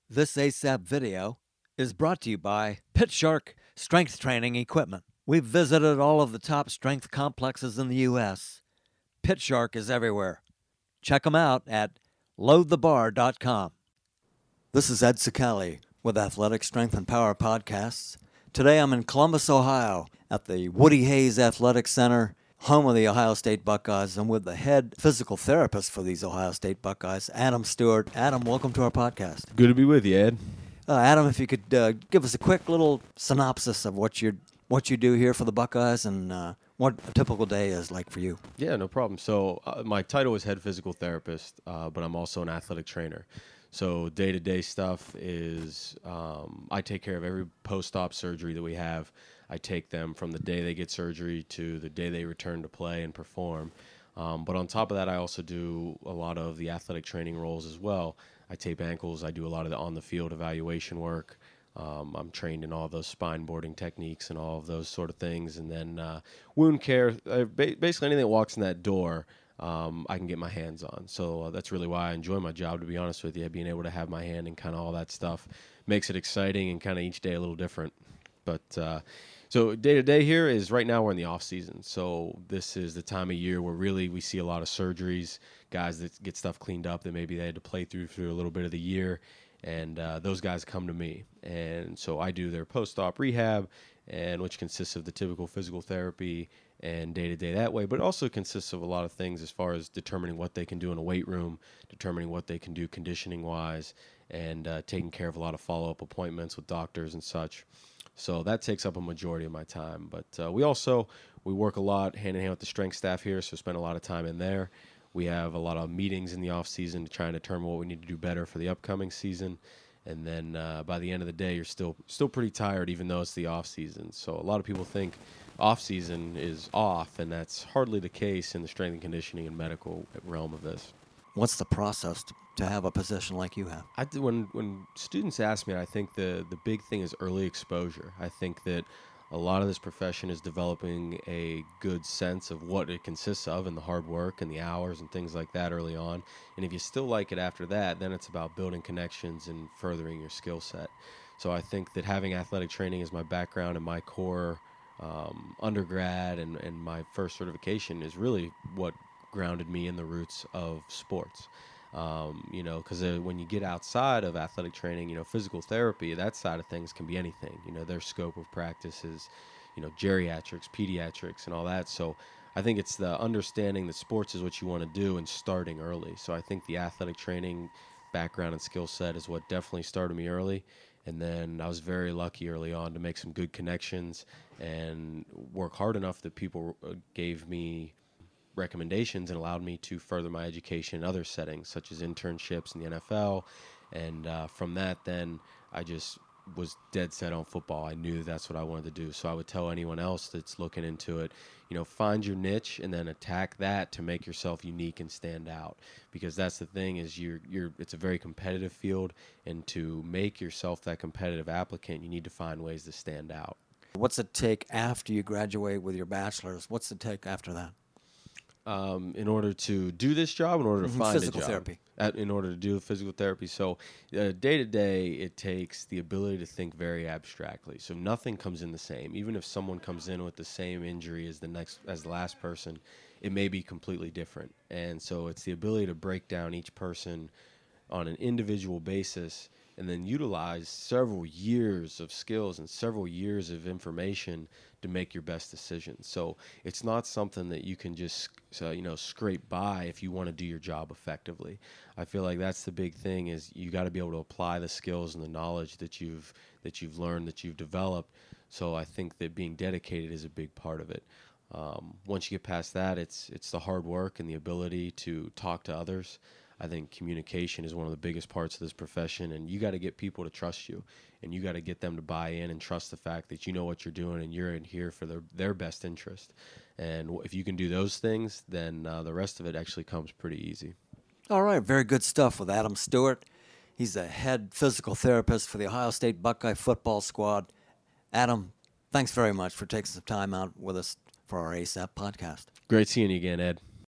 This ASAP video is brought to you by PitShark Strength Training Equipment. We've visited all of the top strength complexes in the U.S. PitShark is everywhere. Check them out at loadthebar.com. This is Ed Sicali with Athletic Strength and Power Podcasts. Today I'm in Columbus, Ohio at the Woody Hayes Athletic Center, home of the Ohio State Buckeyes. I'm with the head physical therapist for these Ohio State Buckeyes, Adam Stewart. Adam, welcome to our podcast. Good to be with you, Ed. Adam, if you could give us a quick little synopsis of what you do here for the Buckeyes and what a typical day is like for you. Yeah, no problem. So my title is head physical therapist, but I'm also an athletic trainer. So day-to-day stuff is I take care of every post-op surgery that we have. I take them from the day they get surgery to the day they return to play and perform. But on top of that, I also do a lot of the athletic training roles as well. I tape ankles. I do a lot of the on-the-field evaluation work. I'm trained in all those spine boarding techniques and all of those sort of things. And then wound care, basically anything that walks in that door, I can get my hands on. So that's really why I enjoy my job, to be honest with you. Being able to have my hand in kind of all that stuff makes it exciting and kind of each day a little different. But so day-to-day here is right now we're in the off-season. So this is the time of year where really we see a lot of surgeries, guys that get stuff cleaned up that maybe they had to play through a little bit of the year. And those guys come to me. And so I do their post-op rehab, and which consists of the typical physical therapy and day-to-day that way, but it also consists of a lot of things as far as determining what they can do in a weight room, determining what they can do conditioning-wise, and taking care of a lot of follow-up appointments with doctors and such. So that takes up a majority of my time. But we work a lot hand-in-hand with the strength staff here, so spend a lot of time in there. We have a lot of meetings in the off-season to try and determine what we need to do better for the upcoming season. And then by the end of the day, you're still pretty tired, even though it's the off-season. So a lot of people think off-season is off, and that's hardly the case in the strength and conditioning and medical realm of this. What's the process to have a position like you have? When students ask me, I think the big thing is early exposure. I think that a lot of this profession is developing a good sense of what it consists of and the hard work and the hours and things like that early on. And if you still like it after that, then it's about building connections and furthering your skill set. So I think that having athletic training as my background and my core undergrad and my first certification is really what grounded me in the roots of sports. Because when you get outside of athletic training, physical therapy, that side of things can be anything. Their scope of practice is, geriatrics, pediatrics, and all that. So I think it's the understanding that sports is what you want to do and starting early. So I think the athletic training background and skill set is what definitely started me early. And then I was very lucky early on to make some good connections and work hard enough that people gave me recommendations and allowed me to further my education in other settings, such as internships in the NFL. And from that, then I just was dead set on football. I knew that's what I wanted to do. So I would tell anyone else that's looking into it, find your niche and then attack that to make yourself unique and stand out. Because that's the thing is it's a very competitive field, and to make yourself that competitive applicant, you need to find ways to stand out. What's it take after you graduate with your bachelor's? What's it take after that? In order to do this job, in order to find physical a job, therapy. In order to do physical therapy. So day to day, it takes the ability to think very abstractly. So nothing comes in the same. Even if someone comes in with the same injury as the last person, it may be completely different. And so it's the ability to break down each person on an individual basis and then utilize several years of skills and several years of information to make your best decisions. So it's not something that you can just scrape by if you want to do your job effectively. I feel like that's the big thing is you got to be able to apply the skills and the knowledge that you've learned, that you've developed. So I think that being dedicated is a big part of it. Once you get past that, it's the hard work and the ability to talk to others. I think communication is one of the biggest parts of this profession, and you got to get people to trust you, and you got to get them to buy in and trust the fact that you know what you're doing and you're in here for their best interest. And if you can do those things, then the rest of it actually comes pretty easy. All right, very good stuff with Adam Stewart. He's the head physical therapist for the Ohio State Buckeye football squad. Adam, thanks very much for taking some time out with us for our ASAP podcast. Great seeing you again, Ed.